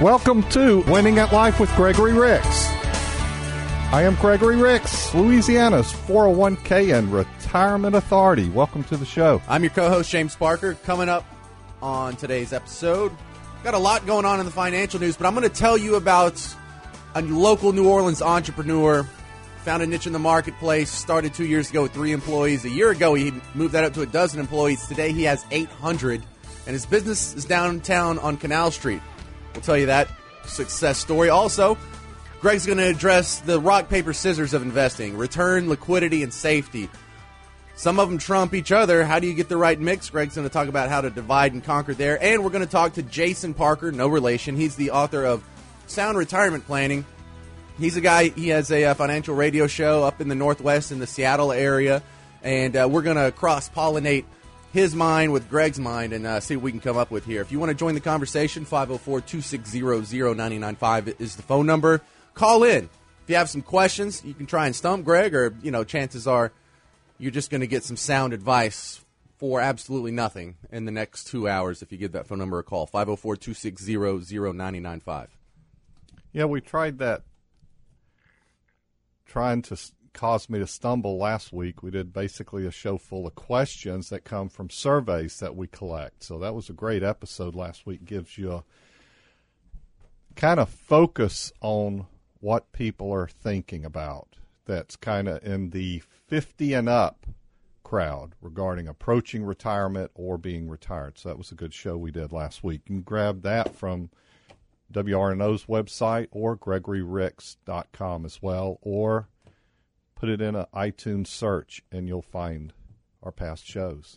Welcome to Winning at Life with Gregory Ricks. I am Gregory Ricks, Louisiana's 401k and retirement authority. Welcome to the show. I'm your co-host, James Parker. Coming up on today's episode, got a lot going on in the financial news, but I'm going to tell you about a local New Orleans entrepreneur. Found a niche in the marketplace, started 2 years ago with 3 employees. A year ago, he moved that up to a dozen employees. Today, he has 800, and his business is downtown on Canal Street. We'll tell you that success story. Also, Greg's going to address the rock, paper, scissors of investing, return, liquidity, and safety. Some of them trump each other. How do you get the right mix? Greg's going to talk about how to divide and conquer there. And we're going to talk to Jason Parker, no relation. He's the author of Sound Retirement Planning. He's a guy, he has a financial radio show up in the Northwest in the Seattle area. And we're going to cross-pollinate his mind with Greg's mind and see what we can come up with here. If you want to join the conversation, 504-260-0995 is the phone number. Call in. If you have some questions, you can try and stump Greg, or, chances are you're just going to get some sound advice for absolutely nothing in the next 2 hours if you give that phone number a call, 504-260-0995. Yeah, we tried that, trying to cause me to stumble last week. We did basically a show full of questions that come from surveys that we collect. So that was a great episode last week. Gives you a kind of focus on what people are thinking about. That's kind of in the 50 and up crowd regarding approaching retirement or being retired. So that was a good show we did last week. You can grab that from WRNO's website or GregoryRicks.com as well, or put it in an iTunes search, and you'll find our past shows.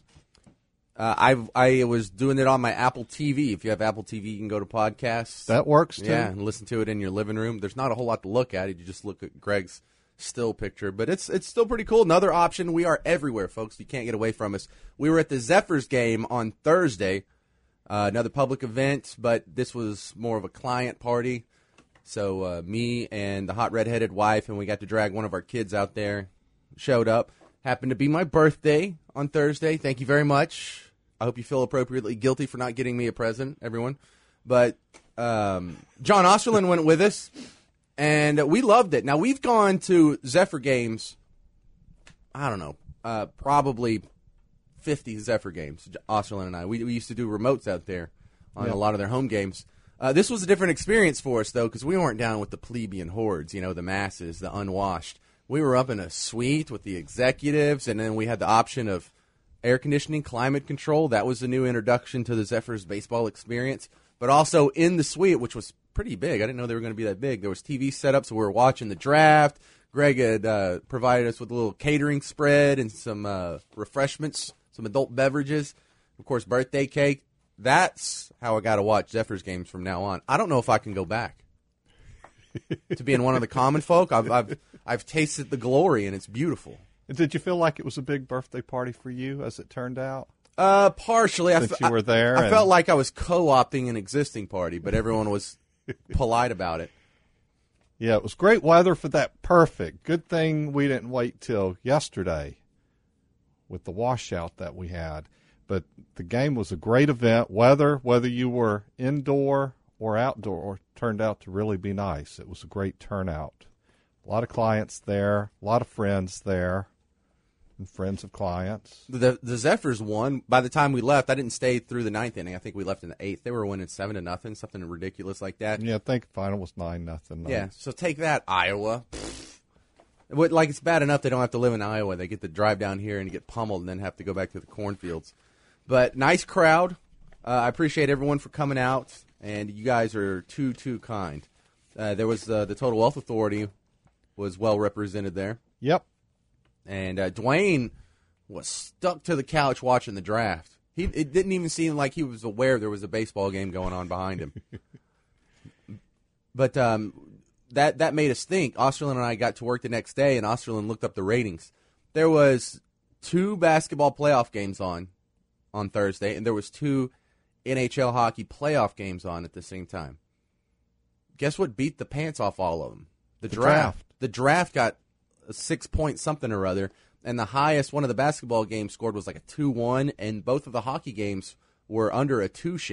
I was doing it on my Apple TV. If you have Apple TV, you can go to podcasts. That works, too. Yeah, and listen to it in your living room. There's not a whole lot to look at. You just look at Greg's still picture. But it's still pretty cool. Another option, we are everywhere, folks. You can't get away from us. We were at the Zephyrs game on Thursday, another public event, but this was more of a client party. So me and the hot redheaded wife, and we got to drag one of our kids out there, showed up. Happened to be my birthday on Thursday. Thank you very much. I hope you feel appropriately guilty for not getting me a present, everyone. But John Osterlin went with us, and we loved it. Now, we've gone to Zephyr games, I don't know, probably 50 Zephyr games, Osterlin and I. We used to do remotes out there on a lot of their home games. This was a different experience for us, though, because we weren't down with the plebeian hordes, the masses, the unwashed. We were up in a suite with the executives, and then we had the option of air conditioning, climate control. That was a new introduction to the Zephyrs baseball experience. But also in the suite, which was pretty big. I didn't know they were going to be that big. There was TV set up, so we were watching the draft. Greg had provided us with a little catering spread and some refreshments, some adult beverages, of course, birthday cake. That's how I got to watch Zephyrs games from now on. I don't know if I can go back to being one of the common folk. I've tasted the glory, and it's beautiful. Did you feel like it was a big birthday party for you, as it turned out? Partially. Since you were there? I felt like I was co-opting an existing party, but everyone was polite about it. Yeah, it was great weather for that. Perfect. Good thing we didn't wait till yesterday with the washout that we had. But the game was a great event. Whether you were indoor or outdoor, turned out to really be nice. It was a great turnout. A lot of clients there, a lot of friends there, and friends of clients. The Zephyrs won. By the time we left, I didn't stay through the ninth inning. I think we left in the eighth. They were winning 7-0, something ridiculous like that. Yeah, I think the final was 9-0. Yeah, so take that, Iowa. Like, it's bad enough they don't have to live in Iowa. They get to drive down here and get pummeled and then have to go back to the cornfields. But nice crowd. I appreciate everyone for coming out, and you guys are too kind. There was the Total Wealth Authority was well represented there. Yep. And Dwayne was stuck to the couch watching the draft. It didn't even seem like he was aware there was a baseball game going on behind him. But that made us think. Osterlin and I got to work the next day, and Osterlin looked up the ratings. There was 2 basketball playoff games on Thursday, and there was 2 NHL hockey playoff games on at the same time. Guess what beat the pants off all of them? The draft. The draft got a 6-point something or other, and the highest one of the basketball games scored was like a 2-1, and both of the hockey games were under a 2 share.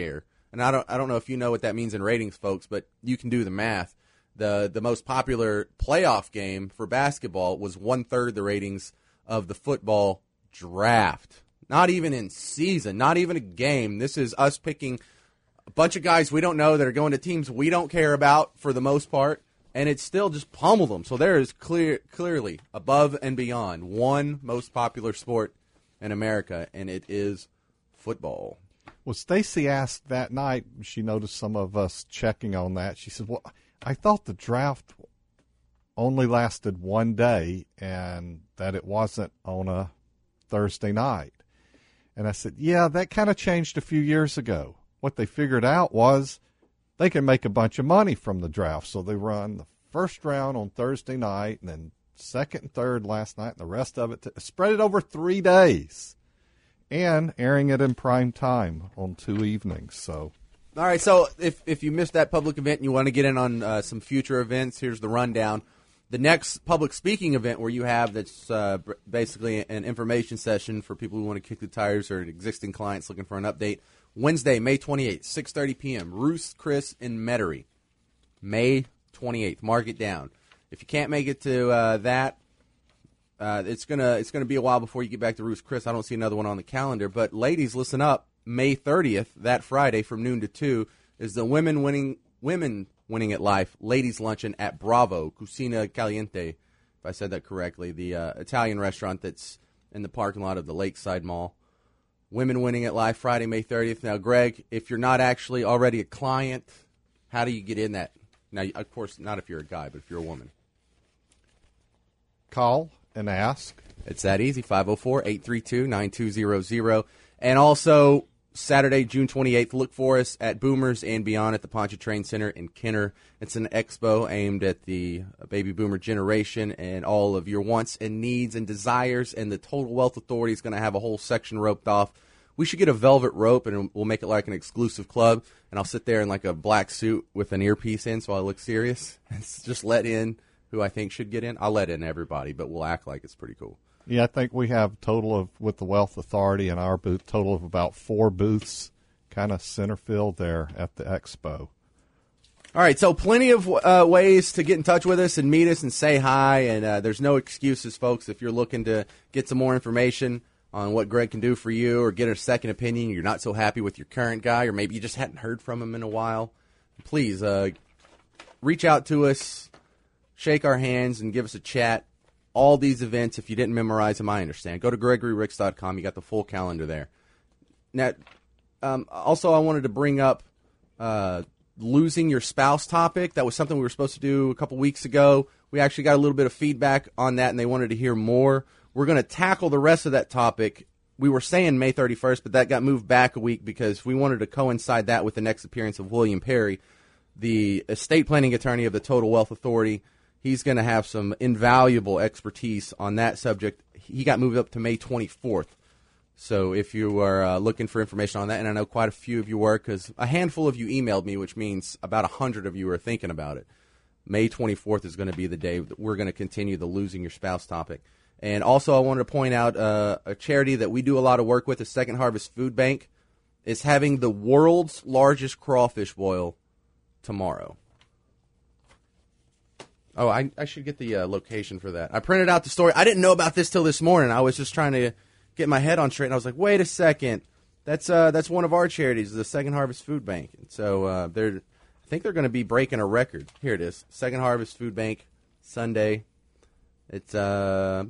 and I don't know if you know what that means in ratings, folks, but you can do the math. The most popular playoff game for basketball was 1/3 the ratings of the football draft. Not even in season, not even a game. This is us picking a bunch of guys we don't know that are going to teams we don't care about for the most part, and it still just pummeled them. So there is clearly above and beyond one most popular sport in America, and it is football. Well, Stacy asked that night, she noticed some of us checking on that. She said, well, I thought the draft only lasted one day and that it wasn't on a Thursday night. And I said, yeah, that kind of changed a few years ago. What they figured out was they can make a bunch of money from the draft. So they run the first round on Thursday night and then second and third last night and the rest of it, spread it over 3 days and airing it in prime time on 2 evenings. So, all right, so if you missed that public event and you want to get in on some future events, here's the rundown. The next public speaking event where you have that's basically an information session for people who want to kick the tires or existing clients looking for an update. Wednesday, May 28th, 6:30 p.m., Ruth Chris in Metairie. May 28th. Mark it down. If you can't make it to that, it's gonna be a while before you get back to Ruth Chris. I don't see another one on the calendar. But ladies, listen up. May 30th, that Friday from noon to 2, is the Women Winning at Life Ladies Luncheon at Bravo, Cucina Caliente, if I said that correctly, the Italian restaurant that's in the parking lot of the Lakeside Mall. Women Winning at Life, Friday, May 30th. Now, Greg, if you're not actually already a client, how do you get in that? Now, of course, not if you're a guy, but if you're a woman. Call and ask. It's that easy, 504-832-9200. And also, Saturday, June 28th, look for us at Boomers and Beyond at the Pontchartrain Center in Kenner. It's an expo aimed at the baby boomer generation and all of your wants and needs and desires, and the Total Wealth Authority is going to have a whole section roped off. We should get a velvet rope, and we'll make it like an exclusive club, and I'll sit there in like a black suit with an earpiece in so I look serious. It's just let in who I think should get in. I'll let in everybody, but we'll act like it's pretty cool. Yeah, I think we have total of, with the Wealth Authority and our booth, total of about 4 booths, kind of center field there at the expo. All right, so plenty of ways to get in touch with us and meet us and say hi, and there's no excuses, folks. If you're looking to get some more information on what Greg can do for you or get a second opinion, you're not so happy with your current guy, or maybe you just hadn't heard from him in a while, please reach out to us, shake our hands, and give us a chat. All these events, if you didn't memorize them, I understand. Go to GregoryRicks.com. You got the full calendar there. Now, also, I wanted to bring up losing your spouse topic. That was something we were supposed to do a couple weeks ago. We actually got a little bit of feedback on that, and they wanted to hear more. We're going to tackle the rest of that topic. We were saying May 31st, but that got moved back a week because we wanted to coincide that with the next appearance of William Perry, the estate planning attorney of the Total Wealth Authority. He's going to have some invaluable expertise on that subject. He got moved up to May 24th. So if you are looking for information on that, and I know quite a few of you were, because a handful of you emailed me, which means about 100 of you are thinking about it. May 24th is going to be the day that we're going to continue the losing your spouse topic. And also I wanted to point out a charity that we do a lot of work with, the Second Harvest Food Bank, is having the world's largest crawfish boil tomorrow. Oh, I should get the location for that. I printed out the story. I didn't know about this till this morning. I was just trying to get my head on straight, and I was like, wait a second. That's one of our charities, the Second Harvest Food Bank. And so I think they're going to be breaking a record. Here it is, Second Harvest Food Bank, Sunday. It's at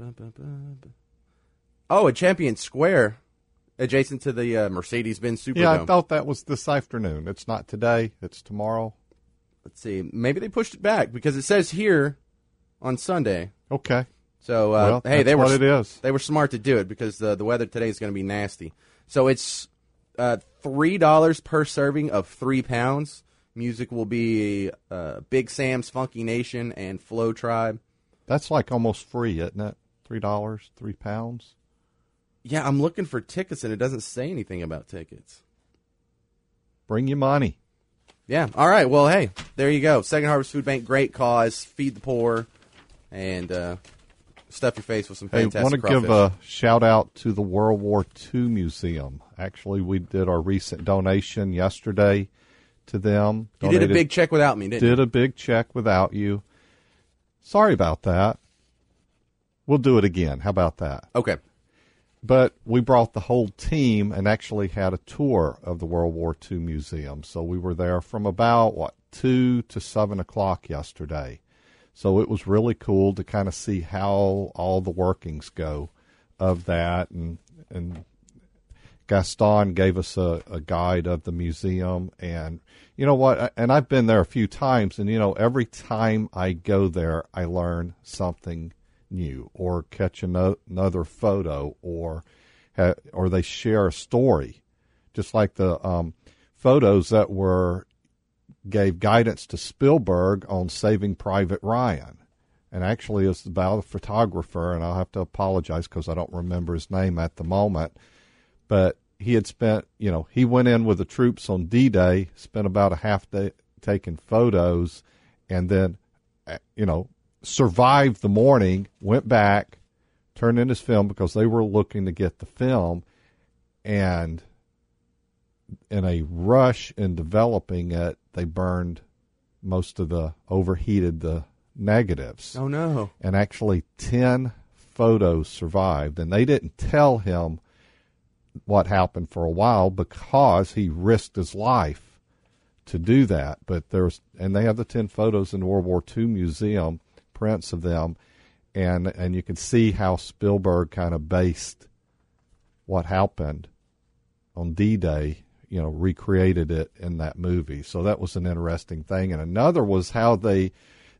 Champion Square, adjacent to the Mercedes-Benz Superdome. Yeah, I thought that was this afternoon. It's not today. It's tomorrow. Let's see. Maybe they pushed it back because it says here on Sunday. Okay. So, well, hey, that's what it is. They were smart to do it because the weather today is going to be nasty. So it's $3 per serving of 3 pounds. Music will be Big Sam's Funky Nation and Flow Tribe. That's like almost free, isn't it? $3, 3 pounds. Yeah, I'm looking for tickets, and it doesn't say anything about tickets. Bring your money. Yeah. All right. Well, hey, there you go. Second Harvest Food Bank, great cause. Feed the poor. And stuff your face with some Hey, fantastic want to crawfish. give a shout out to the World War II Museum. Actually, we did our recent donation yesterday to them. You did a big check without me, didn't you? Did a big check without you. Sorry about that. We'll do it again. How about that? Okay. But we brought the whole team and actually had a tour of the World War II Museum. So we were there from about, 2 to 7 o'clock yesterday. So it was really cool to kind of see how all the workings go of that. And Gaston gave us a guide of the museum. And you know what? And I've been there a few times. And, every time I go there, I learn something new or catch another photo or they share a story. Just like the photos that gave guidance to Spielberg on Saving Private Ryan. And actually it's about a photographer, and I'll have to apologize because I don't remember his name at the moment. But he had spent, he went in with the troops on D-Day, spent about a half day taking photos, and then, survived the morning, went back, turned in his film because they were looking to get the film, and in a rush in developing it, they overheated the negatives. Oh, no. And actually 10 photos survived. And they didn't tell him what happened for a while because he risked his life to do that. But and they have the 10 photos in the World War II Museum, prints of them. And you can see how Spielberg kind of based what happened on D-Day, recreated it in that movie. So that was an interesting thing. And another was how the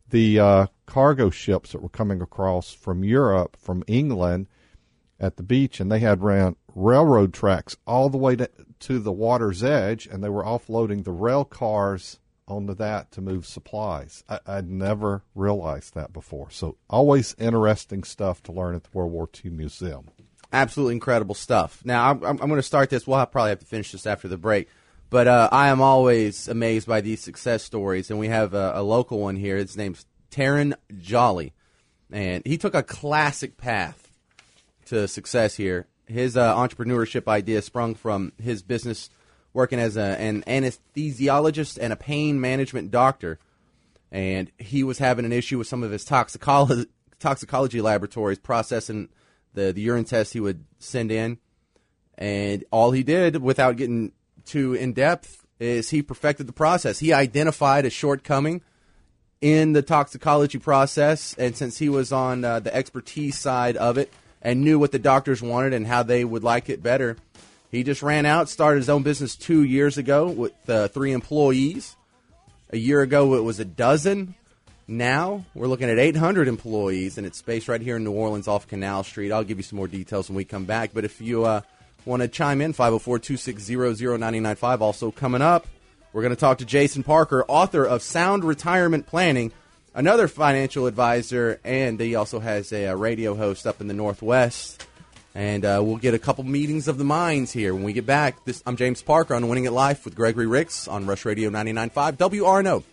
cargo ships that were coming across from Europe, from England, at the beach, and they had ran railroad tracks all the way to the water's edge, and they were offloading the rail cars onto that to move supplies. I'd never realized that before. So always interesting stuff to learn at the World War II Museum. Absolutely incredible stuff. Now, I'm going to start this. We'll probably have to finish this after the break. But I am always amazed by these success stories, and we have a local one here. His name's Taryn Jolly, and he took a classic path to success here. His entrepreneurship idea sprung from his business working as an anesthesiologist and a pain management doctor, and he was having an issue with some of his toxicology laboratories processing the urine test he would send in, and all he did, without getting too in-depth, is he perfected the process. He identified a shortcoming in the toxicology process, and since he was on the expertise side of it and knew what the doctors wanted and how they would like it better, he just ran out, started his own business 2 years ago with 3 employees. A year ago, it was a dozen. Now, we're looking at 800 employees, and it's based right here in New Orleans off Canal Street. I'll give you some more details when we come back. But if you want to chime in, 504-260-0995. Also coming up, we're going to talk to Jason Parker, author of Sound Retirement Planning, another financial advisor, and he also has a radio host up in the Northwest. And we'll get a couple meetings of the minds here when we get back. I'm James Parker on Winning at Life with Gregory Ricks on Rush Radio 99.5 WRNO.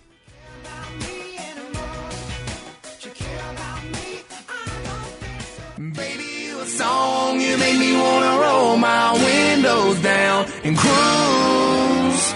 Song, you make me wanna roll my windows down and cruise.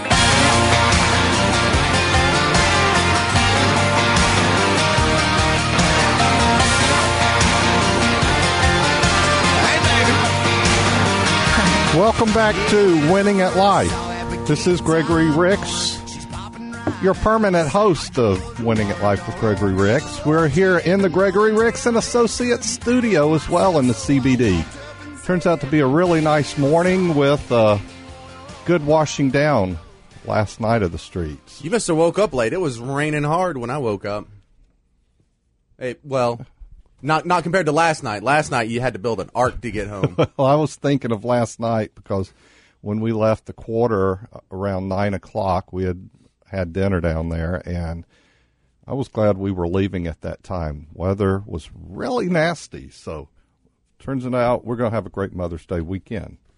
Hey, baby. Welcome back to Winning at Life. This is Gregory Ricks, your permanent host of Winning at Life with Gregory Ricks. We're here in the Gregory Ricks and Associates studio as well in the CBD. Turns out to be a really nice morning with good washing down last night of the streets. You must have woke up late. It was raining hard when I woke up. Hey, well, not compared to last night. Last night you had to build an ark to get home. Well, I was thinking of last night because when we left the quarter around 9 o'clock, we had dinner down there, and I was glad we were leaving at that time. Weather was really nasty, so turns out we're going to have a great Mother's Day weekend.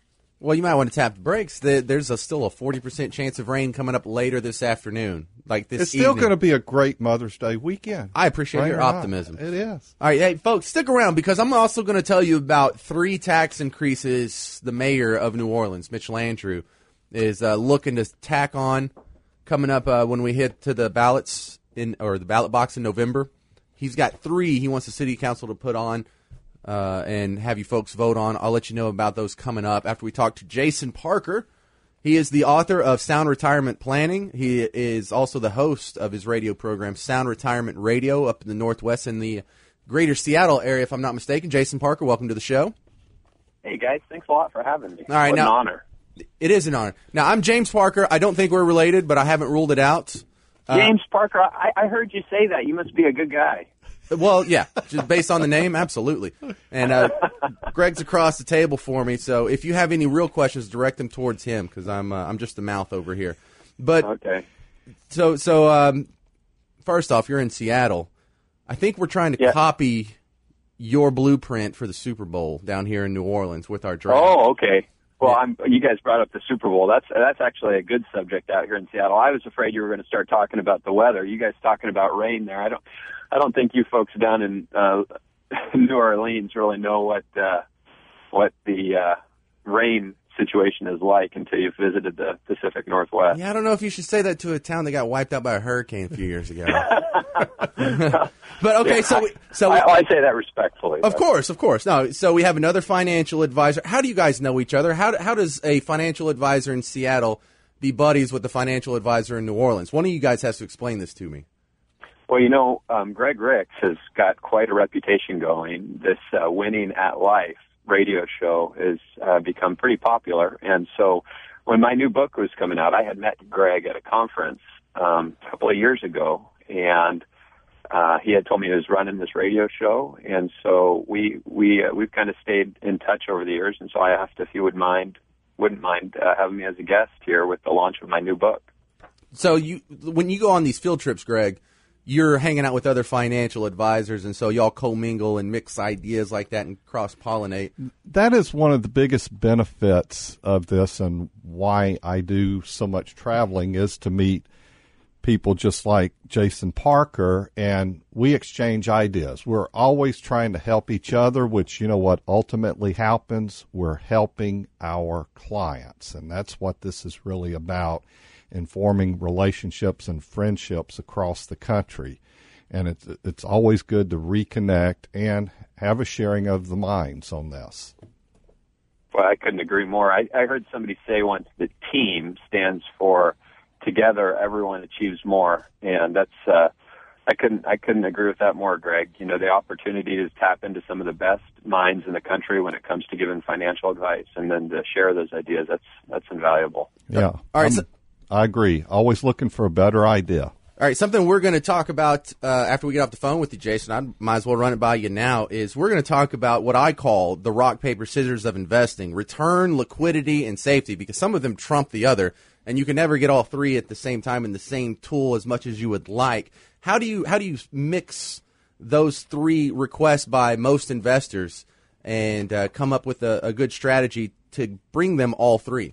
Well, you might want to tap the brakes. There's still a 40% chance of rain coming up later this afternoon. Like this It's still evening. going to be a great Mother's Day weekend. I appreciate Right your or not. optimism. It is. All right, hey, folks, stick around because I'm also going to tell you about 3 tax increases the mayor of New Orleans, Mitch Landrieu, is looking to tack on coming up when we hit to the ballots or the ballot box in November. He's got 3 he wants the city council to put on and have you folks vote on. I'll let you know about those coming up after we talk to Jason Parker. He is the author of Sound Retirement Planning. He is also the host of his radio program, Sound Retirement Radio, up in the Northwest in the greater Seattle area, if I'm not mistaken. Jason Parker, welcome to the show. Hey, guys. Thanks a lot for having me. All right, what now, an honor. It is an honor. Now, I'm James Parker. I don't think we're related, but I haven't ruled it out. James Parker, I heard you say that. You must be a good guy. Well, yeah, just based on the name, absolutely. And Greg's across the table for me, so if you have any real questions, direct them towards him because I'm just the mouth over here. But Okay. so first off, you're in Seattle. I think we're trying to copy your blueprint for the Super Bowl down here in New Orleans with our draft. Oh, okay. Well, you guys brought up the Super Bowl. That's actually a good subject out here in Seattle. I was afraid you were going to start talking about the weather. You guys talking about rain there. I don't think you folks down in New Orleans really know what the rain situation is like until you've visited the Pacific Northwest. Yeah, I don't know if you should say that to a town that got wiped out by a hurricane a few years ago. But okay, I say that respectfully. Of course. No, so we have another financial advisor. How do you guys know each other? How does a financial advisor in Seattle be buddies with the financial advisor in New Orleans? One of you guys has to explain this to me. Well, Greg Ricks has got quite a reputation going. This Winning at Life radio show has become pretty popular. And so when my new book was coming out, I had met Greg at a conference a couple of years ago, and he had told me he was running this radio show. And so we've kind of stayed in touch over the years. And so I asked if he wouldn't mind having me as a guest here with the launch of my new book. So when you go on these field trips, Greg, you're hanging out with other financial advisors, and so y'all commingle and mix ideas like that and cross-pollinate. That is one of the biggest benefits of this, and why I do so much traveling is to meet people just like Jason Parker, and we exchange ideas. We're always trying to help each other, which, you know what ultimately happens? We're helping our clients, and that's what this is really about, in forming relationships and friendships across the country. And it's always good to reconnect and have a sharing of the minds on this. Well, I couldn't agree more. I heard somebody say once that TEAM stands for Together Everyone Achieves More, and that's I couldn't agree with that more, Greg. You know, the opportunity to tap into some of the best minds in the country when it comes to giving financial advice, and then to share those ideas, that's invaluable. Yeah. All right. I agree. Always looking for a better idea. All right, something we're going to talk about after we get off the phone with you, Jason, I might as well run it by you now, is we're going to talk about what I call the rock, paper, scissors of investing: return, liquidity, and safety, because some of them trump the other, and you can never get all 3 at the same time in the same tool as much as you would like. How do you mix those 3 requests by most investors and come up with a good strategy to bring them all 3?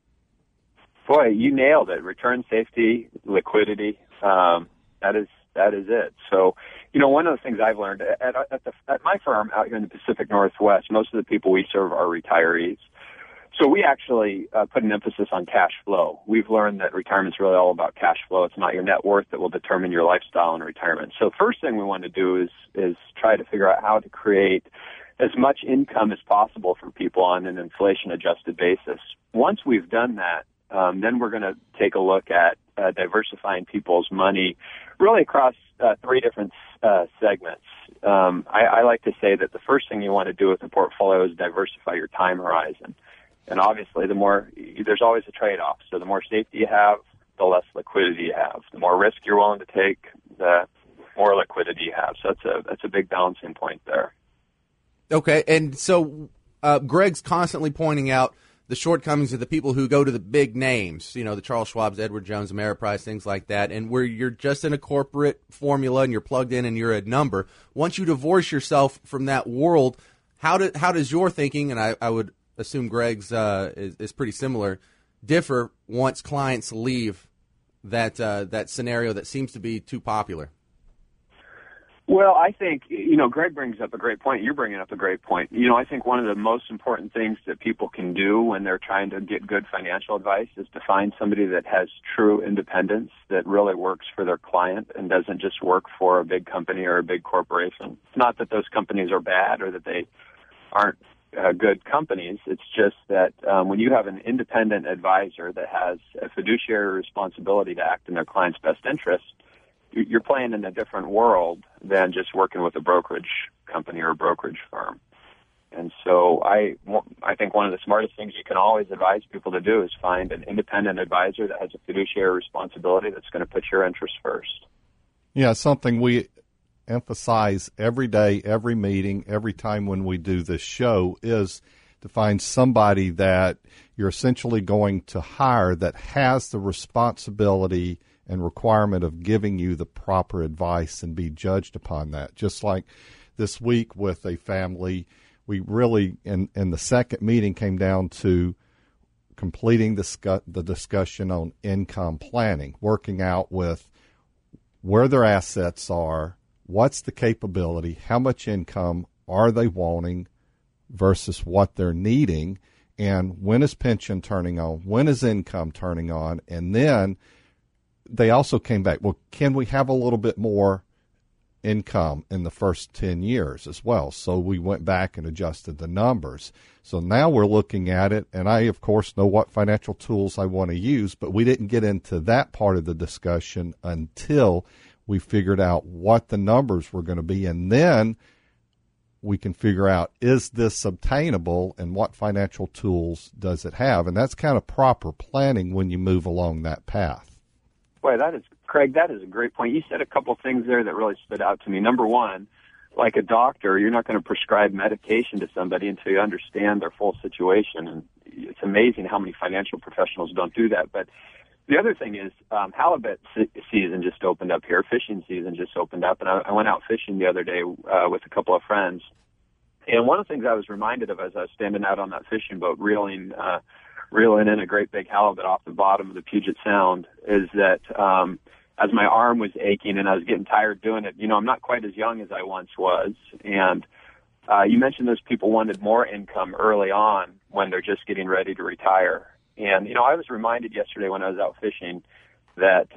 Boy, you nailed it. Return, safety, liquidity. That is it. So, one of the things I've learned at my firm out here in the Pacific Northwest, most of the people we serve are retirees. So we actually put an emphasis on cash flow. We've learned that retirement's really all about cash flow. It's not your net worth that will determine your lifestyle in retirement. So first thing we want to do is try to figure out how to create as much income as possible for people on an inflation-adjusted basis. Once we've done that, then we're going to take a look at diversifying people's money really across 3 different segments. I like to say that the first thing you want to do with a portfolio is diversify your time horizon. And obviously, there's always a trade-off. So the more safety you have, the less liquidity you have. The more risk you're willing to take, the more liquidity you have. So that's a big balancing point there. Okay, and so Greg's constantly pointing out the shortcomings of the people who go to the big names, the Charles Schwab's, Edward Jones, Ameriprise, things like that, and where you're just in a corporate formula and you're plugged in and you're a number. Once you divorce yourself from that world, how does your thinking, and I would assume Greg's is pretty similar, differ once clients leave that scenario that seems to be too popular? Well, I think, Greg brings up a great point. You're bringing up a great point. I think one of the most important things that people can do when they're trying to get good financial advice is to find somebody that has true independence, that really works for their client and doesn't just work for a big company or a big corporation. It's not that those companies are bad or that they aren't good companies. It's just that when you have an independent advisor that has a fiduciary responsibility to act in their client's best interest, you're playing in a different world than just working with a brokerage company or a brokerage firm. And so I think one of the smartest things you can always advise people to do is find an independent advisor that has a fiduciary responsibility that's going to put your interests first. Yeah, something we emphasize every day, every meeting, every time when we do this show is to find somebody that you're essentially going to hire that has the responsibility and requirement of giving you the proper advice and be judged upon that. Just like this week with a family, we really, in the second meeting, came down to completing the discussion on income planning, working out with where their assets are, what's the capability, how much income are they wanting versus what they're needing, and when is pension turning on, when is income turning on, and then they also came back, well, can we have a little bit more income in the first 10 years as well? So we went back and adjusted the numbers. So now we're looking at it, and I, of course, know what financial tools I want to use, but we didn't get into that part of the discussion until we figured out what the numbers were going to be, and then we can figure out, is this obtainable and what financial tools does it have? And that's kind of proper planning when you move along that path. Boy, Craig, that is a great point. You said a couple of things there that really stood out to me. Number one, like a doctor, you're not going to prescribe medication to somebody until you understand their full situation. And it's amazing how many financial professionals don't do that. But the other thing is halibut season just opened up here. Fishing season just opened up. And I went out fishing the other day with a couple of friends. And one of the things I was reminded of as I was standing out on that fishing boat reeling in a great big halibut off the bottom of the Puget Sound is that as my arm was aching and I was getting tired doing it, I'm not quite as young as I once was. And you mentioned those people wanted more income early on when they're just getting ready to retire. And, I was reminded yesterday when I was out fishing that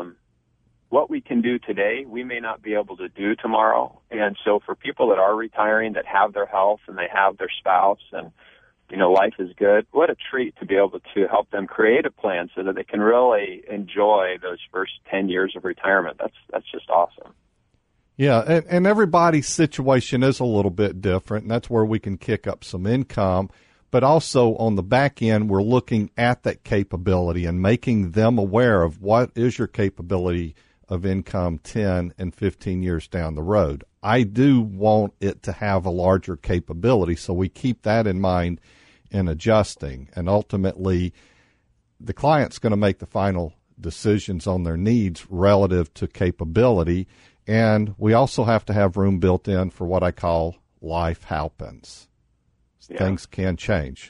what we can do today, we may not be able to do tomorrow. And so for people that are retiring, that have their health and they have their spouse and life is good, what a treat to be able to help them create a plan so that they can really enjoy those first 10 years of retirement. That's just awesome. Yeah, and everybody's situation is a little bit different, and that's where we can kick up some income. But also on the back end, we're looking at that capability and making them aware of what is your capability of income 10 and 15 years down the road. I do want it to have a larger capability, so we keep that in mind in adjusting. And ultimately, the client's going to make the final decisions on their needs relative to capability. And we also have to have room built in for what I call life happens. Yeah. Things can change.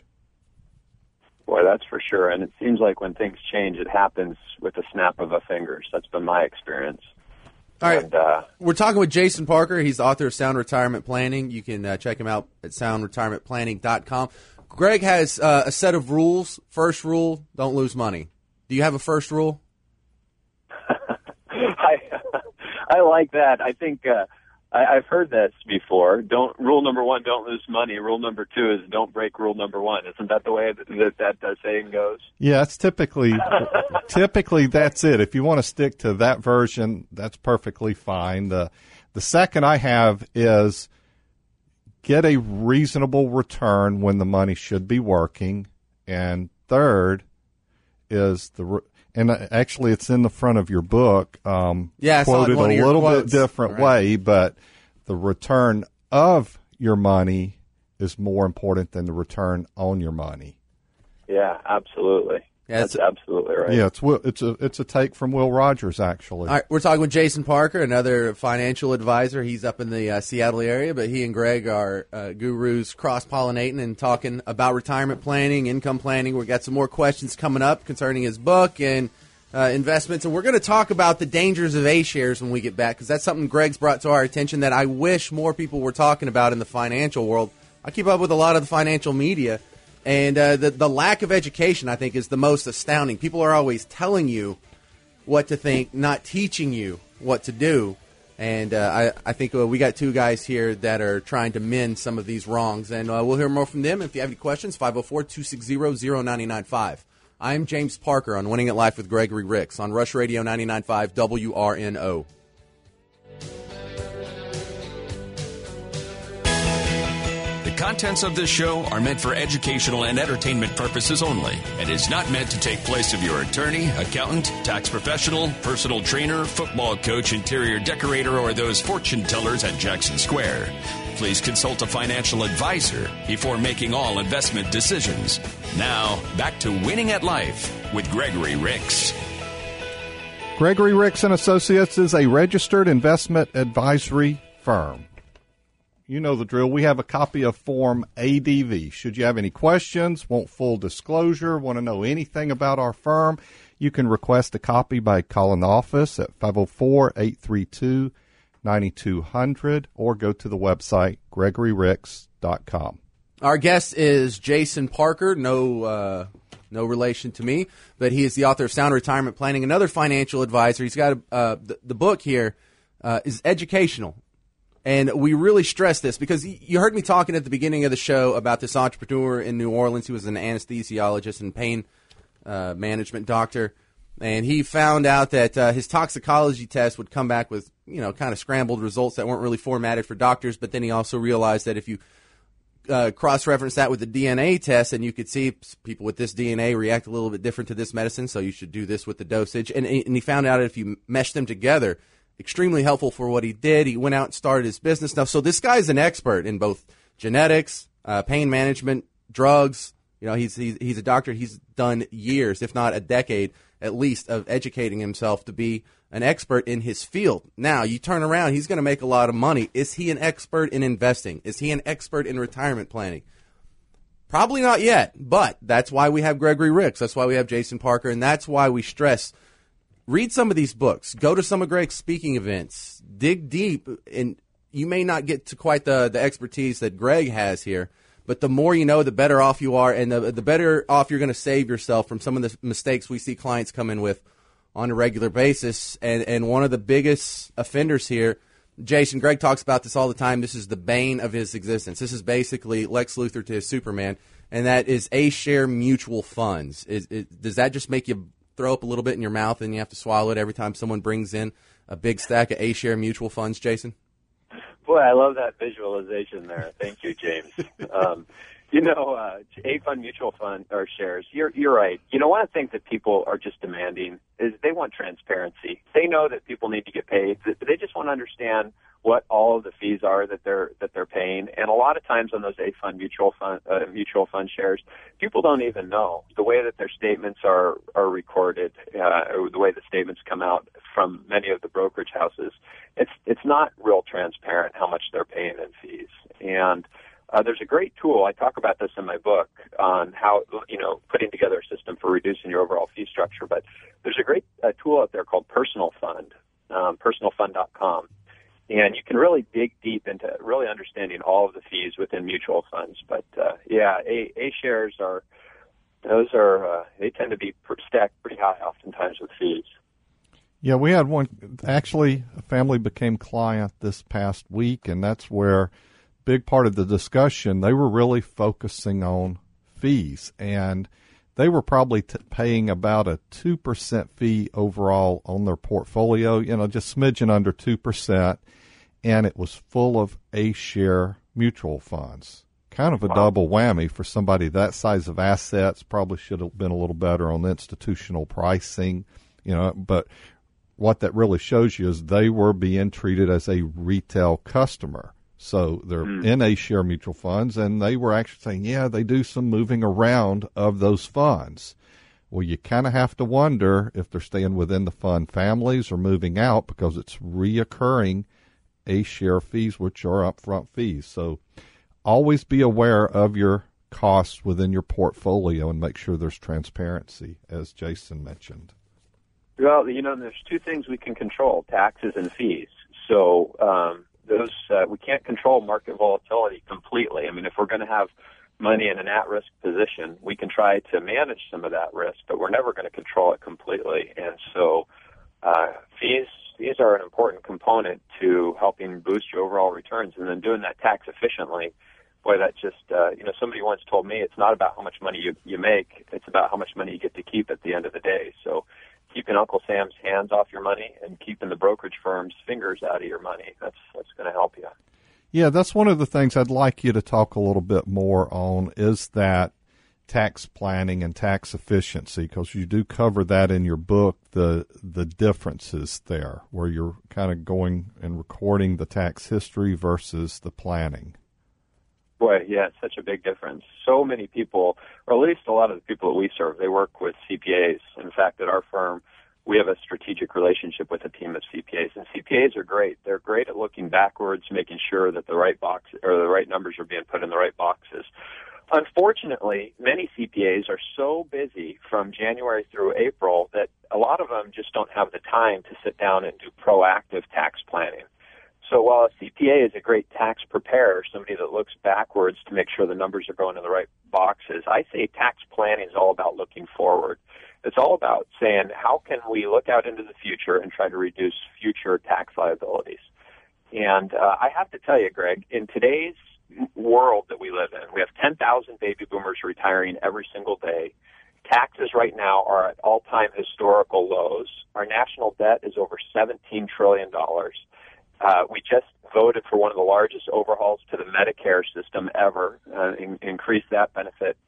Boy, that's for sure. And it seems like when things change, it happens with the snap of a finger. So that's been my experience. All right. We're talking with Jason Parker. He's the author of Sound Retirement Planning. You can check him out at soundretirementplanning.com. Greg has a set of rules. First rule, don't lose money. Do you have a first rule? I like that. I think I've heard this before. Rule number one, don't lose money. Rule number two is don't break rule number one. Isn't that the way that saying goes? Yeah, it's typically that's it. If you want to stick to that version, that's perfectly fine. The second I have is get a reasonable return when the money should be working, and third is and actually it's in the front of your book. Quoted a little bit different way, but the return of your money is more important than the return on your money. Yeah, absolutely. Yeah, That's absolutely right. Yeah, it's a take from Will Rogers, actually. All right, we're talking with Jason Parker, another financial advisor. He's up in the Seattle area, but he and Greg are gurus cross-pollinating and talking about retirement planning, income planning. We've got some more questions coming up concerning his book and investments, and we're going to talk about the dangers of A-shares when we get back, because that's something Greg's brought to our attention that I wish more people were talking about in the financial world. I keep up with a lot of the financial media, and the lack of education, I think, is the most astounding. People are always telling you what to think, not teaching you what to do. And I think we got two guys here that are trying to mend some of these wrongs. And we'll hear more from them. If you have any questions, 504-260-0995. I'm James Parker on Winning at Life with Gregory Ricks on Rush Radio 99.5 WRNO. The contents of this show are meant for educational and entertainment purposes only and is not meant to take place of your attorney, accountant, tax professional, personal trainer, football coach, interior decorator, or those fortune tellers at Jackson Square. Please consult a financial advisor before making all investment decisions. Now, back to Winning at Life with Gregory Ricks. Gregory Ricks & Associates is a registered investment advisory firm. You know the drill. We have a copy of Form ADV. Should you have any questions, want full disclosure, want to know anything about our firm, you can request a copy by calling the office at 504-832-9200 or go to the website gregoryricks.com. Our guest is Jason Parker, no relation to me, but he is the author of Sound Retirement Planning, another financial advisor. He's got the book here is educational. And we really stress this because you heard me talking at the beginning of the show about this entrepreneur in New Orleans who was an anesthesiologist and pain management doctor. And he found out that his toxicology test would come back with, kind of scrambled results that weren't really formatted for doctors. But then he also realized that if you cross-reference that with the DNA test, and you could see people with this DNA react a little bit different to this medicine, so you should do this with the dosage. And he found out if you mesh them together, extremely helpful for what he did. He went out and started his business now. So this guy's an expert in both genetics, pain management, drugs. He's a doctor. He's done years, if not a decade at least, of educating himself to be an expert in his field. Now, you turn around, he's going to make a lot of money. Is he an expert in investing? Is he an expert in retirement planning? Probably not yet, but that's why we have Gregory Ricks. That's why we have Jason Parker, and that's why we stress read some of these books. Go to some of Greg's speaking events. Dig deep, and you may not get to quite the expertise that Greg has here, but the more you know, the better off you are, and the better off you're going to save yourself from some of the mistakes we see clients come in with on a regular basis. And one of the biggest offenders here, Jason, Greg talks about this all the time. This is the bane of his existence. This is basically Lex Luthor to his Superman, and that is A-share mutual funds. Does that just make you throw up a little bit in your mouth and you have to swallow it every time someone brings in a big stack of A-share mutual funds, Jason? Boy, I love that visualization there. Thank you, James. A-fund mutual fund or shares, you're right. One of the things that people are just demanding is they want transparency. They know that people need to get paid. They just want to understand what all of the fees are that they're paying. And a lot of times on those A-fund mutual fund shares, people don't even know the way that their statements are recorded, or the way the statements come out from many of the brokerage houses. It's not real transparent how much they're paying in fees. And there's a great tool. I talk about this in my book on how, putting together a system for reducing your overall fee structure. But there's a great tool out there called Personal Fund, personalfund.com. And you can really dig deep into really understanding all of the fees within mutual funds. But, A-shares they tend to be stacked pretty high oftentimes with fees. Yeah, we had one. Actually, a family became client this past week, and that's where big part of the discussion, they were really focusing on fees, and they were probably paying about a 2% fee overall on their portfolio, just smidgen under 2%, and it was full of A-share mutual funds. Kind of a double whammy for somebody that size of assets. Probably should have been a little better on the institutional pricing, but what that really shows you is they were being treated as a retail customer. So they're in A-share mutual funds, and they were actually saying, yeah, they do some moving around of those funds. Well, you kind of have to wonder if they're staying within the fund families or moving out, because it's reoccurring A-share fees, which are upfront fees. So always be aware of your costs within your portfolio and make sure there's transparency, as Jason mentioned. Well, there's two things we can control: taxes and fees. So those we can't control market volatility completely. I mean, if we're going to have money in an at-risk position, we can try to manage some of that risk, but we're never going to control it completely. And so fees are an important component to helping boost your overall returns, and then doing that tax efficiently. Boy, that just, somebody once told me it's not about how much money you make, it's about how much money you get to keep at the end of the day. So keeping Uncle Sam's hands off your money and keeping the brokerage firm's fingers out of your money, that's going to help you. Yeah, that's one of the things I'd like you to talk a little bit more on, is that tax planning and tax efficiency, because you do cover that in your book, the differences there, where you're kind of going and recording the tax history versus the planning. Boy, yeah, it's such a big difference. So many people, or at least a lot of the people that we serve, they work with CPAs. In fact, at our firm, we have a strategic relationship with a team of CPAs, and CPAs are great. They're great at looking backwards, making sure that the right box or the right numbers are being put in the right boxes. Unfortunately, many CPAs are so busy from January through April that a lot of them just don't have the time to sit down and do proactive tax planning. So while a CPA is a great tax preparer, somebody that looks backwards to make sure the numbers are going in the right boxes, I say tax planning is all about looking forward. It's all about saying, how can we look out into the future and try to reduce future tax liabilities? And I have to tell you, Greg, in today's world that we live in, we have 10,000 baby boomers retiring every single day. Taxes right now are at all-time historical lows. Our national debt is over $17 trillion. We just voted for one of the largest overhauls to the Medicare system ever, increased that benefit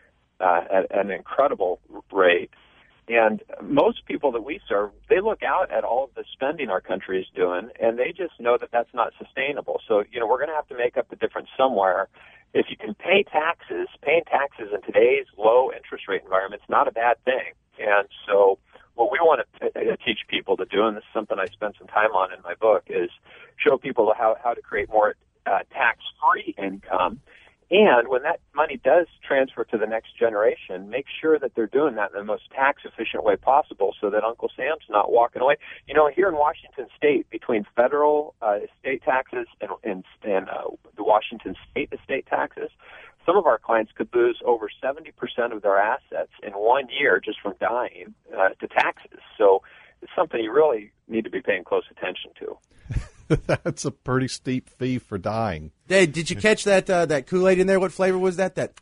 at an incredible rate. And most people that we serve, they look out at all of the spending our country is doing, and they just know that that's not sustainable. So, we're going to have to make up the difference somewhere. If you can pay taxes, paying taxes in today's low interest rate environment is not a bad thing. And so what we want to teach people to do, and this is something I spent some time on in my book, is show people how to create more tax-free income. And when that money does transfer to the next generation, make sure that they're doing that in the most tax-efficient way possible so that Uncle Sam's not walking away. Here in Washington State, between federal estate taxes and the Washington State estate taxes, some of our clients could lose over 70% of their assets in 1 year just from dying to taxes. So it's something you really need to be paying close attention to. That's a pretty steep fee for dying. Hey, did you catch that Kool-Aid in there? What flavor was that? The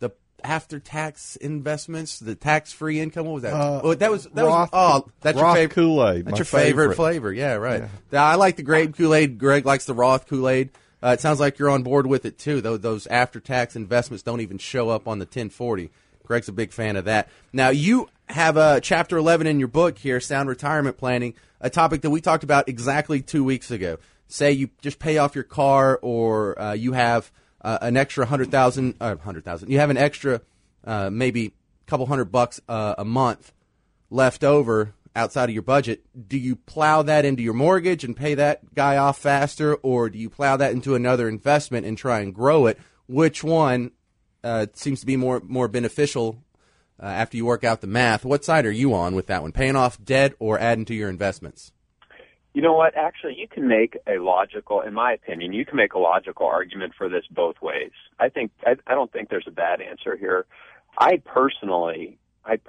after-tax investments, the tax-free income. What was that? That's Roth your favorite Kool-Aid. That's your favorite flavor. Yeah, right. Yeah. I like the grape Kool-Aid. Greg likes the Roth Kool-Aid. It sounds like you're on board with it too. Those after-tax investments don't even show up on the 1040. Greg's a big fan of that. Now you have chapter 11 in your book here, Sound Retirement Planning, a topic that we talked about exactly 2 weeks ago. Say you just pay off your car, or you have an extra $100,000. You have an extra maybe a couple $100 a month left over outside of your budget. Do you plow that into your mortgage and pay that guy off faster, or do you plow that into another investment and try and grow it? Which one seems to be more beneficial after you work out the math? What side are you on with that one, paying off debt or adding to your investments? You know what? Actually, you can make in my opinion, you can make a logical argument for this both ways. I don't think there's a bad answer here. I personally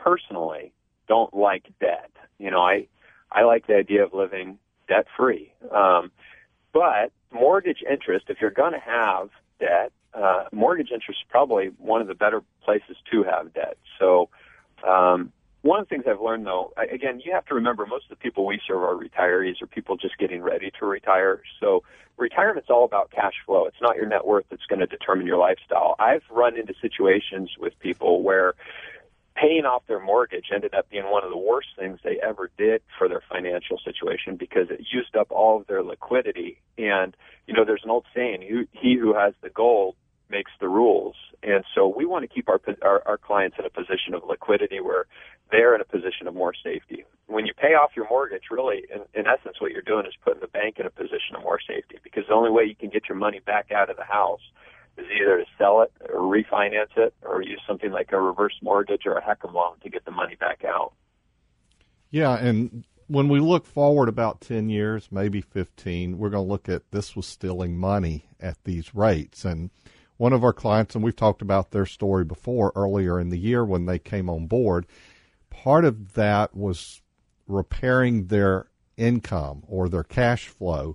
don't like debt. I like the idea of living debt-free. But mortgage interest, if you're going to have debt, mortgage interest is probably one of the better places to have debt. So one of the things I've learned, though, again, you have to remember most of the people we serve are retirees or people just getting ready to retire. So retirement's all about cash flow. It's not your net worth that's going to determine your lifestyle. I've run into situations with people where paying off their mortgage ended up being one of the worst things they ever did for their financial situation because it used up all of their liquidity. And, there's an old saying, he who has the gold makes the rules. And so we want to keep our clients in a position of liquidity where they're in a position of more safety. When you pay off your mortgage, really, in essence, what you're doing is putting the bank in a position of more safety, because the only way you can get your money back out of the house is either to sell it or refinance it or use something like a reverse mortgage or a HECM loan to get the money back out. Yeah, and when we look forward about 10 years, maybe 15, we're going to look at this was stealing money at these rates. And one of our clients, and we've talked about their story before earlier in the year when they came on board, part of that was repairing their income or their cash flow.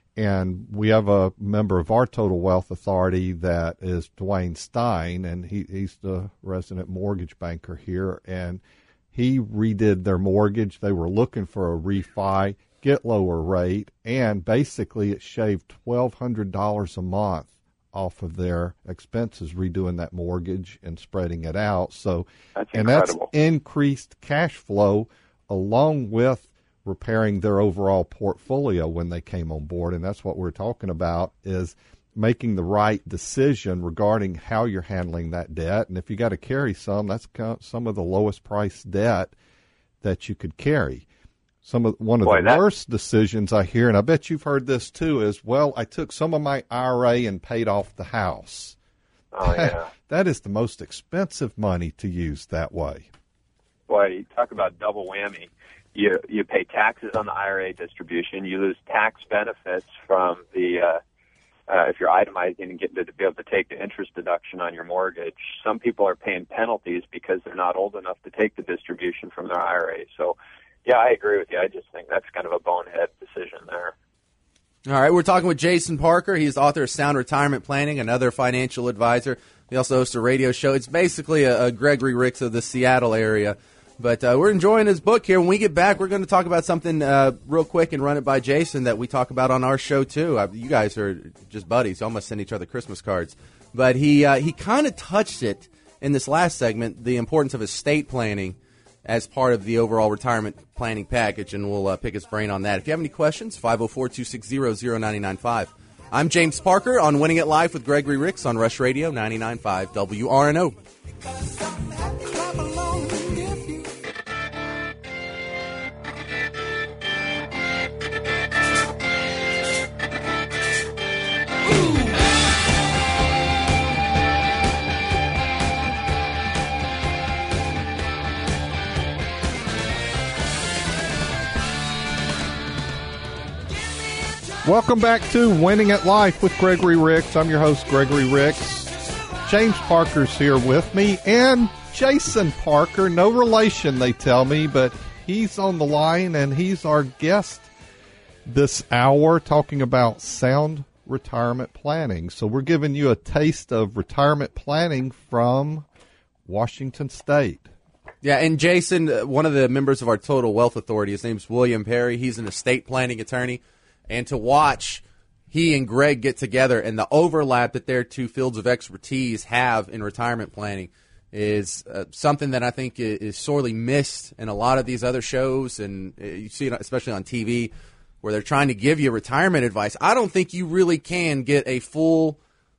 And we have a member of our Total Wealth Authority that is Dwayne Stein, and he's the resident mortgage banker here, and he redid their mortgage. They were looking for a refi, get lower rate, and basically it shaved $1,200 a month off of their expenses redoing that mortgage and spreading it out. So, that's and incredible. That's increased cash flow along with repairing their overall portfolio when they came on board. And that's what we're talking about, is making the right decision regarding how you're handling that debt. And if you got to carry some, that's some of the lowest priced debt that you could carry. One of the worst decisions I hear, and I bet you've heard this too, is, well, I took some of my IRA and paid off the house. Oh, yeah. That is the most expensive money to use that way. Boy, you talk about double whammy. You pay taxes on the IRA distribution. You lose tax benefits from the if you're itemizing and getting to be able to take the interest deduction on your mortgage. Some people are paying penalties because they're not old enough to take the distribution from their IRA. So, yeah, I agree with you. I just think that's kind of a bonehead decision there. All right, we're talking with Jason Parker. He's the author of Sound Retirement Planning, another financial advisor. He also hosts a radio show. It's basically a Gregory Ricks of the Seattle area. But we're enjoying his book here. When we get back, we're going to talk about something real quick and run it by Jason that we talk about on our show, too. You guys are just buddies. You almost send each other Christmas cards. But he kind of touched it in this last segment, the importance of estate planning as part of the overall retirement planning package, and we'll pick his brain on that. If you have any questions, 504-260-0995. I'm James Parker on Winning It Live with Gregory Ricks on Rush Radio 99.5 WRNO. Welcome back to Winning at Life with Gregory Ricks. I'm your host, Gregory Ricks. James Parker's here with me, and Jason Parker, no relation, they tell me, but he's on the line, and he's our guest this hour talking about sound retirement planning. So we're giving you a taste of retirement planning from Washington State. Yeah, and Jason, one of the members of our Total Wealth Authority, his name's William Perry. He's an estate planning attorney. And to watch he and Greg get together and the overlap that their two fields of expertise have in retirement planning is something that I think is sorely missed in a lot of these other shows. And you see it especially on TV where they're trying to give you retirement advice. I don't think you really can get a full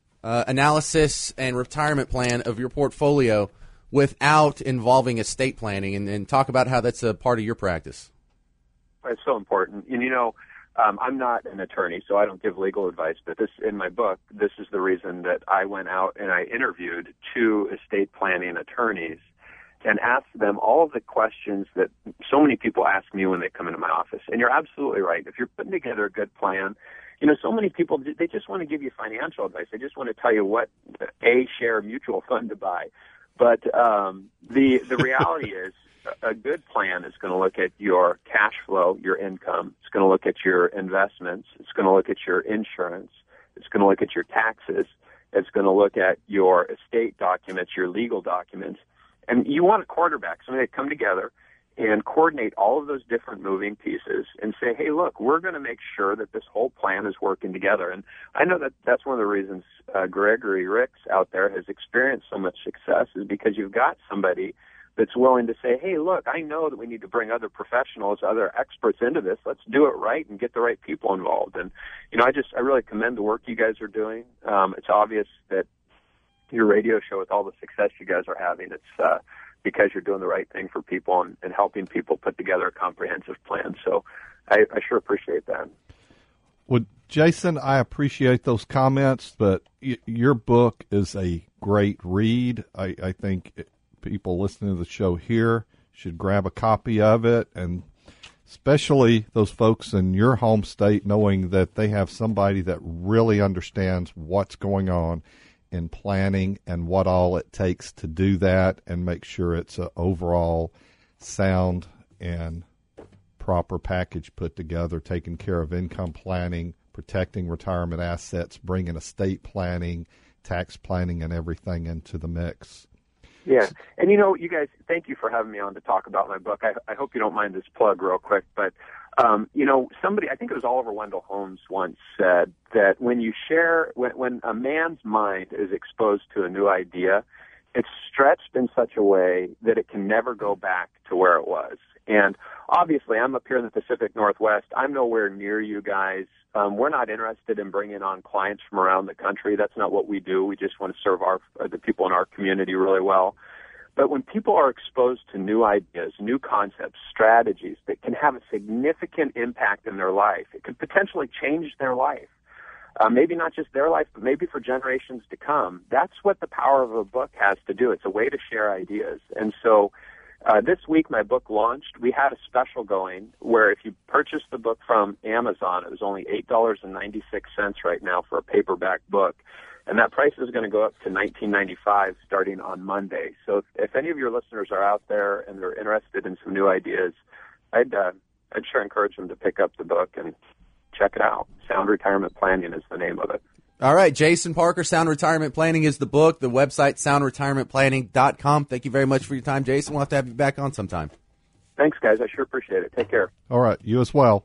analysis and retirement plan of your portfolio without involving estate planning, and talk about how that's a part of your practice. It's so important. And, I'm not an attorney, so I don't give legal advice, but in my book, this is the reason that I went out and I interviewed 2 estate planning attorneys and asked them all of the questions that so many people ask me when they come into my office. And you're absolutely right. If you're putting together a good plan, so many people, they just want to give you financial advice. They just want to tell you what A-share mutual fund to buy. But the reality is, a good plan is going to look at your cash flow, your income. It's going to look at your investments. It's going to look at your insurance. It's going to look at your taxes. It's going to look at your estate documents, your legal documents. And you want a quarterback, somebody to come together and coordinate all of those different moving pieces and say, hey, look, we're going to make sure that this whole plan is working together. And I know that that's one of the reasons Gregory Ricks out there has experienced so much success, is because you've got somebody that's willing to say, hey, look, I know that we need to bring other professionals, other experts into this. Let's do it right and get the right people involved. And, I really commend the work you guys are doing. It's obvious that your radio show with all the success you guys are having. It's because you're doing the right thing for people and helping people put together a comprehensive plan. So I sure appreciate that. Well, Jason, I appreciate those comments, but your book is a great read. I think people listening to the show here should grab a copy of it, and especially those folks in your home state, knowing that they have somebody that really understands what's going on in planning and what all it takes to do that and make sure it's an overall sound and proper package put together, taking care of income planning, protecting retirement assets, bringing estate planning, tax planning, and everything into the mix. Yeah. And, you guys, thank you for having me on to talk about my book. I hope you don't mind this plug real quick. But, somebody, I think it was Oliver Wendell Holmes once said that when you share, when a man's mind is exposed to a new idea, it's stretched in such a way that it can never go back to where it was. And obviously, I'm up here in the Pacific Northwest. I'm nowhere near you guys. We're not interested in bringing on clients from around the country. That's not what we do. We just want to serve the people in our community really well. But when people are exposed to new ideas, new concepts, strategies that can have a significant impact in their life, it could potentially change their life. Maybe not just their life, but maybe for generations to come. That's what the power of a book has to do. It's a way to share ideas. And so this week my book launched. We had a special going where if you purchase the book from Amazon, it was only $8.96 right now for a paperback book. And that price is going to go up to $19.95 starting on Monday. So if any of your listeners are out there and they're interested in some new ideas, I'd sure encourage them to pick up the book and check it out. Sound Retirement Planning is the name of it. All right, Jason Parker, Sound Retirement Planning is the book. The website, soundretirementplanning.com. Thank you very much for your time, Jason. We'll have to have you back on sometime. Thanks, guys. I sure appreciate it. Take care. All right, you as well.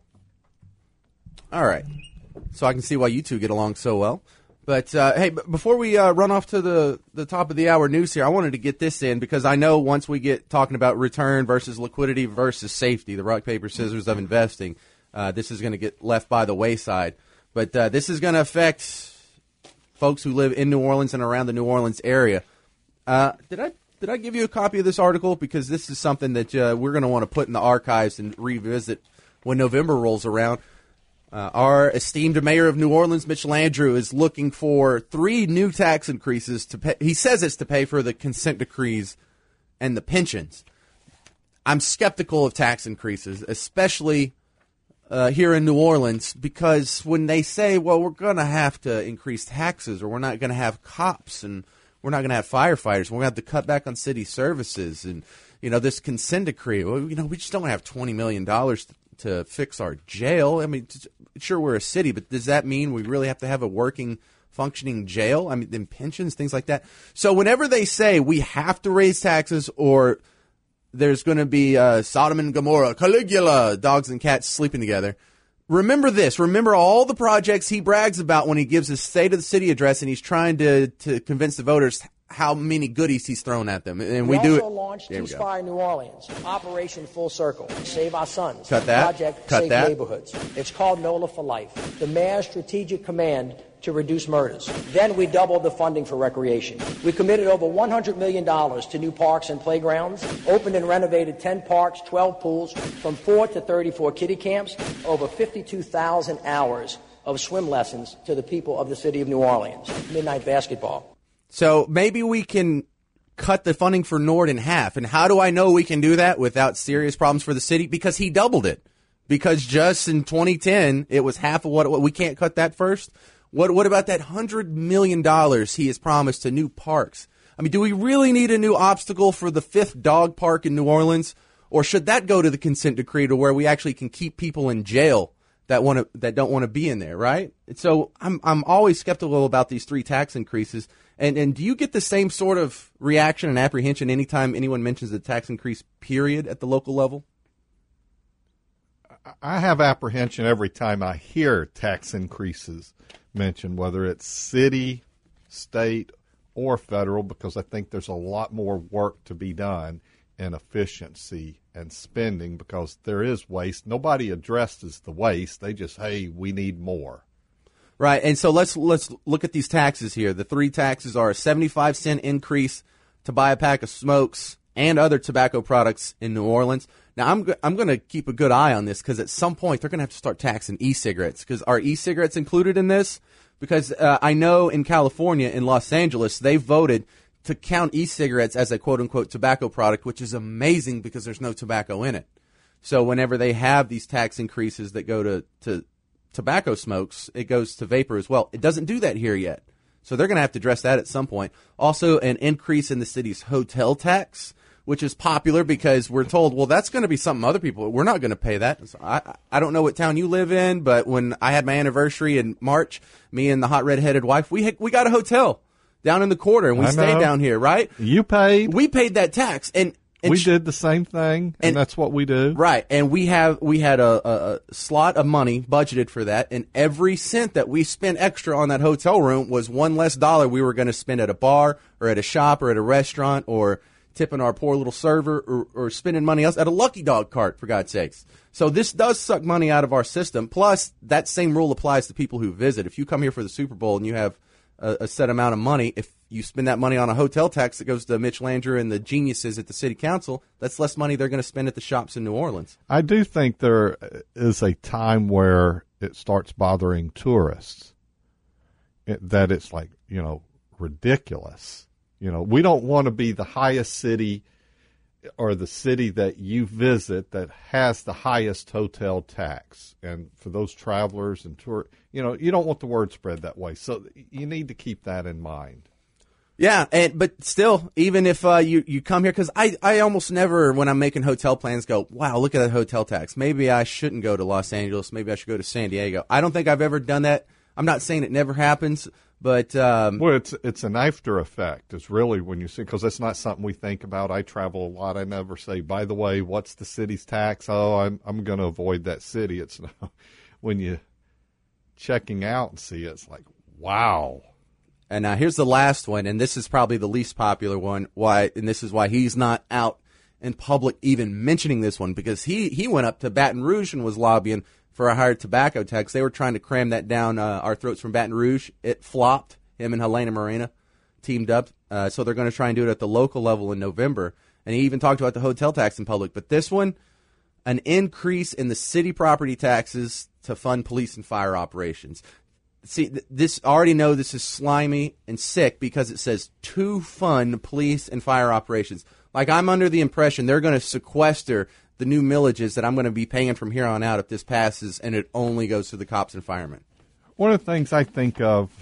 All right. So I can see why you two get along so well. But, hey, before we run off to the top of the hour news here, I wanted to get this in because I know once we get talking about return versus liquidity versus safety, the rock, paper, scissors of investing, this is going to get left by the wayside. But this is going to affect folks who live in New Orleans and around the New Orleans area. Did I give you a copy of this article? Because this is something that we're going to want to put in the archives and revisit when November rolls around. Our esteemed mayor of New Orleans, Mitch Landrieu, is looking for 3 new tax increases to pay. He says it's to pay for the consent decrees and the pensions. I'm skeptical of tax increases, especially here in New Orleans, because when they say, well, we're going to have to increase taxes or we're not going to have cops and we're not going to have firefighters, we're going to have to cut back on city services and, this consent decree, well, we just don't have $20 million to fix our jail. I mean, sure, we're a city, but does that mean we really have to have a working, functioning jail? I mean, then pensions, things like that. So whenever they say we have to raise taxes or there's going to be Sodom and Gomorrah, Caligula, dogs and cats sleeping together, remember this. Remember all the projects he brags about when he gives his State of the City address and he's trying to convince the voters how many goodies he's thrown at them. And we do it. We also launched Ceasefire New Orleans, Operation Full Circle, Save Our Sons, Cut that. Project Cut Safe that. Neighborhoods. It's called NOLA for Life, the mayor's strategic command to reduce murders. Then we doubled the funding for recreation. We committed over $100 million to new parks and playgrounds, opened and renovated 10 parks, 12 pools, from 4 to 34 kiddie camps, over 52,000 hours of swim lessons to the people of the city of New Orleans, midnight basketball. So maybe we can cut the funding for Nord in half. And how do I know we can do that without serious problems for the city? Because he doubled it. Because just in 2010, it was half of what we can't cut that first. What about that $100 million he has promised to new parks? I mean, do we really need a new obstacle for the 5th dog park in New Orleans? Or should that go to the consent decree to where we actually can keep people in jail that don't want to be in there, right? And so I'm always skeptical about these 3 tax increases. And do you get the same sort of reaction and apprehension anytime anyone mentions a tax increase, period, at the local level? I have apprehension every time I hear tax increases mentioned, whether it's city, state, or federal, because I think there's a lot more work to be done in efficiency and spending because there is waste. Nobody addresses the waste. They just, hey, we need more. Right, and so let's look at these taxes here. The three taxes are a 75-cent increase to buy a pack of smokes and other tobacco products in New Orleans. Now, I'm going to keep a good eye on this because at some point they're going to have to start taxing e-cigarettes. Because are e-cigarettes included in this? Because I know in California, in Los Angeles, they voted to count e-cigarettes as a quote-unquote tobacco product, which is amazing because there's no tobacco in it. So whenever they have these tax increases that go to tobacco smokes, it goes to vapor as well. It doesn't do that here yet. So they're going to have to address that at some point. Also, an increase in the city's hotel tax, which is popular because we're told, well, that's going to be something other people, we're not going to pay that. So I don't know what town you live in, but when I had my anniversary in March, me and the hot red-headed wife, we got a hotel down in the quarter, and we stayed down here, right? You paid. We paid that tax, and we did the same thing, and that's what we do. Right, and we had a slot of money budgeted for that, and every cent that we spent extra on that hotel room was one less dollar we were going to spend at a bar or at a shop or at a restaurant or tipping our poor little server or spending money else at a Lucky Dog cart, for God's sakes. So this does suck money out of our system. Plus, that same rule applies to people who visit. If you come here for the Super Bowl and you have a set amount of money, if you spend that money on a hotel tax that goes to Mitch Landrieu and the geniuses at the city council, that's less money they're going to spend at the shops in New Orleans. I do think there is a time where it starts bothering tourists, that it's like, ridiculous. We don't want to be the highest city or the city that you visit that has the highest hotel tax. And for those travelers and you don't want the word spread that way. So you need to keep that in mind. Yeah, but still, even if you come here, because I almost never, when I'm making hotel plans, go, wow, look at that hotel tax. Maybe I shouldn't go to Los Angeles. Maybe I should go to San Diego. I don't think I've ever done that. I'm not saying it never happens, but well, it's an after effect. It's really when you see, because that's not something we think about. I travel a lot. I never say, by the way, what's the city's tax? Oh, I'm going to avoid that city. It's when you checking out and see it, it's like, wow. And now here's the last one, and this is probably the least popular one. And this is why he's not out in public even mentioning this one, because he went up to Baton Rouge and was lobbying for a higher tobacco tax. They were trying to cram that down our throats from Baton Rouge. It flopped. Him and Helena Morena teamed up. So they're going to try and do it at the local level in November. And he even talked about the hotel tax in public. But this one, an increase in the city property taxes to fund police and fire operations. See, this already know this is slimy and sick because it says to fund police and fire operations. Like, I'm under the impression they're going to sequester the new millages that I'm going to be paying from here on out if this passes, and it only goes to the cops and firemen. One of the things I think of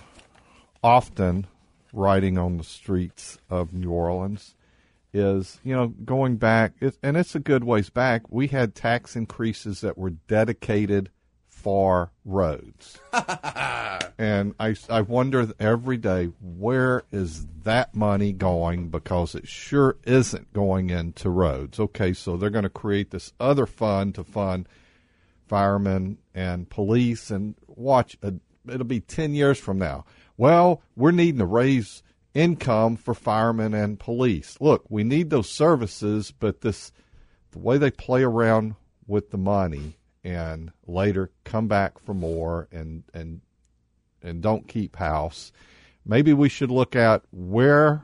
often riding on the streets of New Orleans is, going back, and it's a good ways back, we had tax increases that were dedicated for roads. And I wonder every day, where is that money going? Because it sure isn't going into roads. Okay, so they're going to create this other fund to fund firemen and police, and it'll be 10 years from now. Well, we're needing to raise income for firemen and police. Look, we need those services, but the way they play around with the money and later come back for more and don't keep house. Maybe we should look at where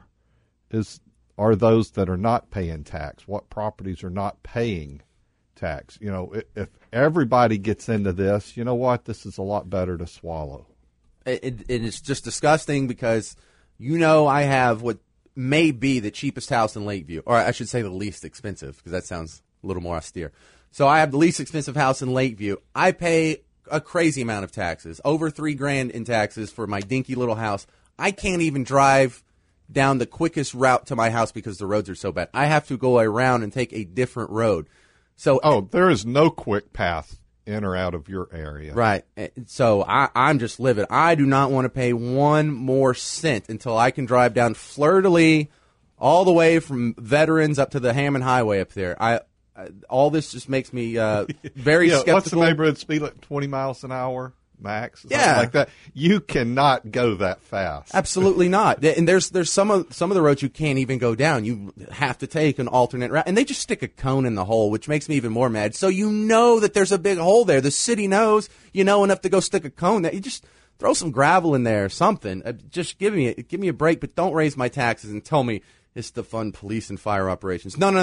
are those that are not paying tax, what properties are not paying tax. If everybody gets into this, you know what? This is a lot better to swallow. It is just disgusting because, I have what may be the cheapest house in Lakeview, or I should say the least expensive, because that sounds a little more austere. So I have the least expensive house in Lakeview. I pay a crazy amount of taxes, over $3,000 in taxes for my dinky little house. I can't even drive down the quickest route to my house because the roads are so bad. I have to go around and take a different road. So there is no quick path in or out of your area. Right. So I'm just livid. I do not want to pay one more cent until I can drive down Fleur-de-Lis all the way from Veterans up to the Hammond Highway up there. All this just makes me very skeptical. What's the neighborhood speed like? 20 miles an hour max? Something like that. You cannot go that fast. Absolutely not. And there's some of the roads you can't even go down. You have to take an alternate route, and they just stick a cone in the hole, which makes me even more mad. So that there's a big hole there. The city knows, enough to go stick a cone. throw some gravel in there or something. Just give me a break, but don't raise my taxes and tell me it's to fund police and fire operations. No.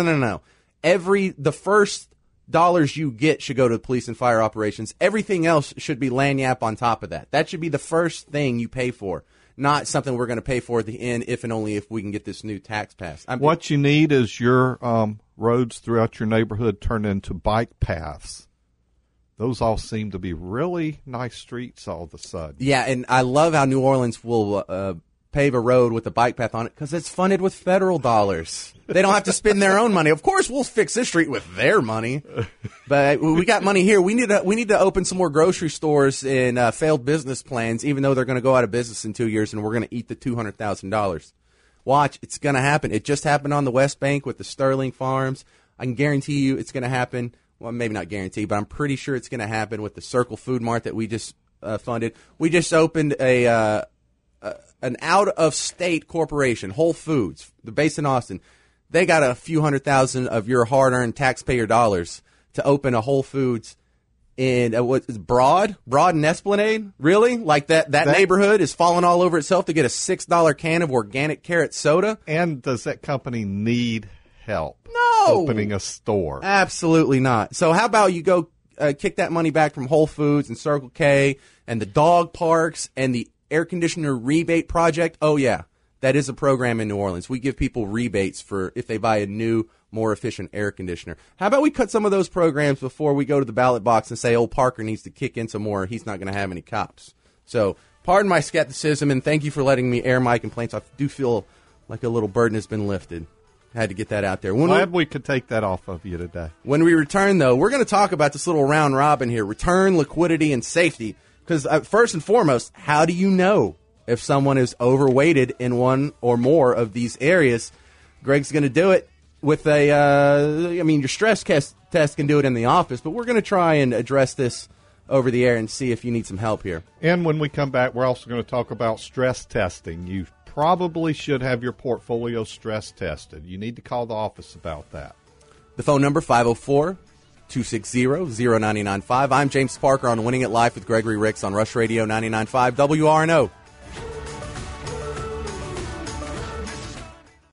The first dollars you get should go to police and fire operations. Everything else should be lagniappe on top of that. That should be the first thing you pay for, not something we're going to pay for at the end if and only if we can get this new tax passed. What you need is your roads throughout your neighborhood turned into bike paths. Those all seem to be really nice streets all of a sudden. Yeah, and I love how New Orleans will pave a road with a bike path on it because it's funded with federal dollars. They don't have to spend their own money. Of course, we'll fix this street with their money, but we got money here. We need to open some more grocery stores and failed business plans, even though they're going to go out of business in 2 years, and we're going to eat the $200,000. Watch, it's going to happen. It just happened on the West Bank with the Sterling Farms. I can guarantee you it's going to happen. Well, maybe not guarantee, but I'm pretty sure it's going to happen with the Circle Food Mart that we just funded. We just opened an out-of-state corporation, Whole Foods, they're based in Austin. They got a few $100,000 of your hard-earned taxpayer dollars to open a Whole Foods in what is Broad and Esplanade. Really? Like that neighborhood is falling all over itself to get a $6 can of organic carrot soda. And does that company need help? No. Opening a store? Absolutely not. So how about you go kick that money back from Whole Foods and Circle K and the dog parks and the air conditioner rebate project? Oh, yeah. That is a program in New Orleans. We give people rebates for if they buy a new, more efficient air conditioner. How about we cut some of those programs before we go to the ballot box and say, old Parker needs to kick in some more. He's not going to have any cops. So pardon my skepticism, and thank you for letting me air my complaints. I do feel like a little burden has been lifted. Had to get that out there. Glad we could take that off of you today. When we return, though, we're going to talk about this little round robin here, return, liquidity, and safety. Because first and foremost, how do you know if someone is overweighted in one or more of these areas? Greg's going to do it with your stress test can do it in the office, but we're going to try and address this over the air and see if you need some help here. And when we come back, we're also going to talk about stress testing. You probably should have your portfolio stress tested. You need to call the office about that. The phone number, 504-260-0995. I'm James Parker on Winning It Live with Gregory Ricks on Rush Radio 99.5 WRNO.